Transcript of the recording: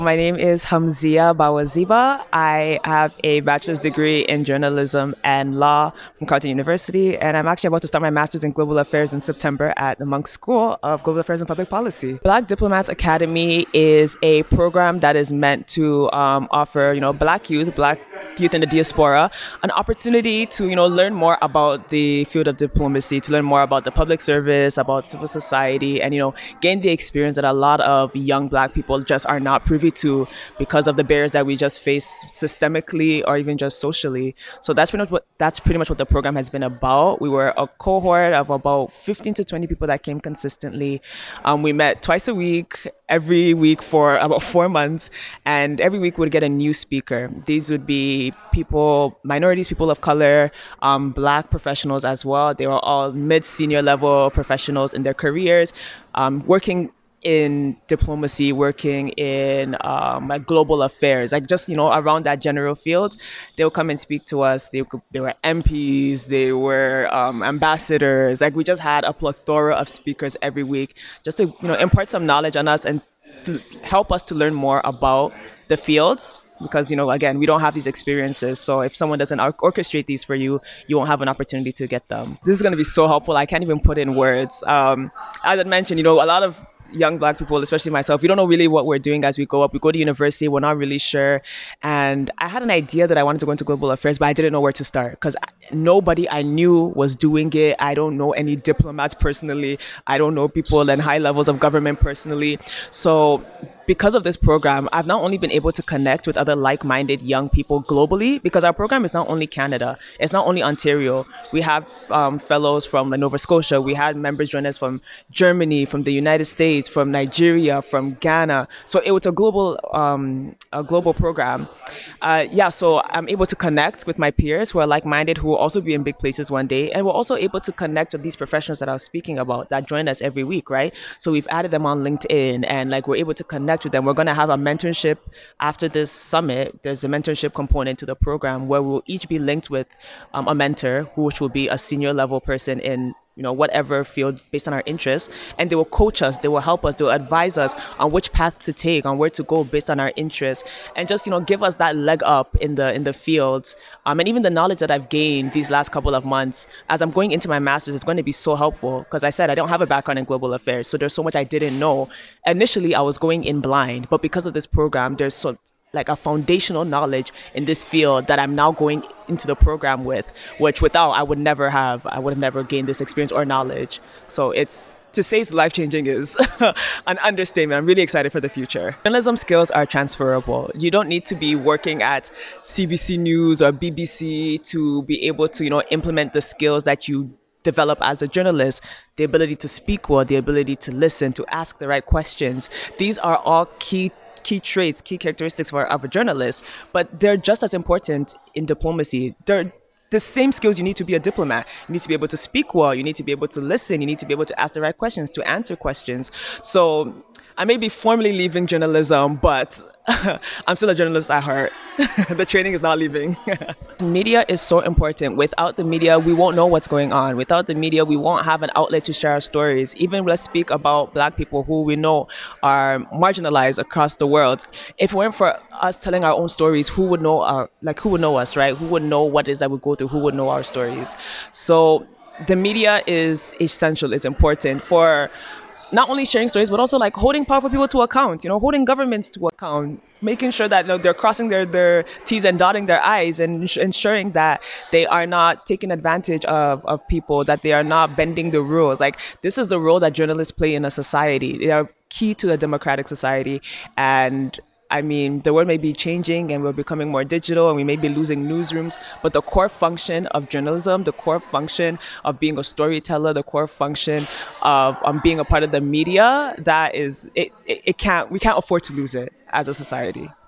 My name is Hamzia Bawaziba. I have a bachelor's degree in journalism and law from Carleton University, and I'm actually about to start my master's in global affairs in September at the Monk School of Global Affairs and Public Policy. Black Diplomats Academy is a program that is meant to offer, Black youth in the diaspora an opportunity to, learn more about the field of diplomacy, to learn more about the public service, about civil society, and gain the experience that a lot of young Black people just are not privy to because of the barriers that we just face systemically or even just socially. So that's pretty much what the program has been about. We were a cohort of about 15 to 20 people that came consistently. We met twice a week, every week for about 4 months, and every week we'd get a new speaker. These would be people, minorities, people of color, Black professionals as well. They were all mid-senior level professionals in their careers, working in diplomacy, working in like global affairs, like just around that general field. They'll come and speak to us. They were MPs, they were ambassadors. Like we just had a plethora of speakers every week, just to impart some knowledge on us and to help us to learn more about the fields. Because again, we don't have these experiences, so if someone doesn't orchestrate these for you, you won't have an opportunity to get them. This is going to be so helpful. I can't even put in words. As I mentioned, a lot of young Black people, especially myself, we don't know really what we're doing as we go up. We go to university, we're not really sure. And I had an idea that I wanted to go into global affairs, but I didn't know where to start because nobody I knew was doing it. I don't know any diplomats personally. I don't know people in high levels of government personally. So because of this program, I've not only been able to connect with other like-minded young people globally, because our program is not only Canada, it's not only Ontario. We have fellows from Nova Scotia. We had members join us from Germany, from the United States, from Nigeria, from Ghana. So it was a global program. So I'm able to connect with my peers who are like-minded, who will also be in big places one day, and we're also able to connect with these professionals that I was speaking about that join us every week, right? So we've added them on LinkedIn, and like we're able to connect with them. We're going to have a mentorship after this summit. There's a mentorship component to the program where we'll each be linked with a mentor, which will be a senior level person in whatever field based on our interests, and they will coach us, they will help us, they will advise us on which path to take, on where to go based on our interests, and just give us that leg up in the field. And even the knowledge that I've gained these last couple of months as I'm going into my master's is going to be so helpful, because I said I don't have a background in global affairs, so there's so much I didn't know. Initially I was going in blind, but because of this program, there's so like a foundational knowledge in this field that I'm now going into the program with, which without I would have never gained this experience or knowledge. So it's to say it's life changing is an understatement. I'm really excited for the future. Journalism skills are transferable. You don't need to be working at CBC News or BBC to be able to, implement the skills that you develop as a journalist. The ability to speak well, the ability to listen, to ask the right questions. These are all key traits, key characteristics of a journalist, but they're just as important in diplomacy. They're the same skills you need to be a diplomat. You need to be able to speak well, you need to be able to listen, you need to be able to ask the right questions, to answer questions. So I may be formally leaving journalism, but I'm still a journalist at heart. The training is not leaving. Media is so important. Without the media, we won't know what's going on. Without the media, we won't have an outlet to share our stories. Even let's speak about Black people who we know are marginalized across the world. If it weren't for us telling our own stories, who would know who would know us, right? Who would know what it is that we go through? Who would know our stories? So the media is essential. It's important for not only sharing stories, but also like holding powerful people to account, holding governments to account, making sure that they're crossing their T's and dotting their I's, and ensuring that they are not taking advantage of people, that they are not bending the rules. Like this is the role that journalists play in a society. They are key to a democratic society. And I mean, the world may be changing and we're becoming more digital and we may be losing newsrooms, but the core function of journalism, the core function of being a storyteller, the core function of being a part of the media, that is, we can't afford to lose it as a society.